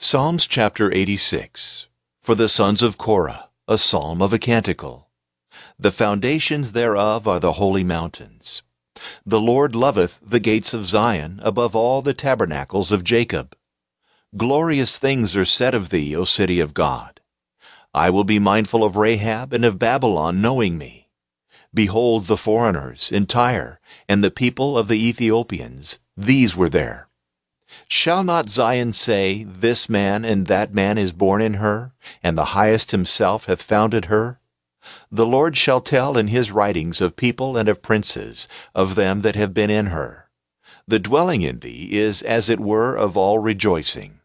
Psalms chapter 86. For the sons of Korah, a psalm of a canticle. The foundations thereof are the holy mountains. The Lord loveth the gates of Zion above all the tabernacles of Jacob. Glorious things are said of thee, O city of God. I will be mindful of Rahab and of Babylon, knowing me. Behold the foreigners in Tyre, and the people of the Ethiopians, these were there. Shall not Zion say, This man and that man is born in her, and the Highest himself hath founded her? The Lord shall tell in his writings of people and of princes, of them that have been in her. The dwelling in thee is as it were of all rejoicing.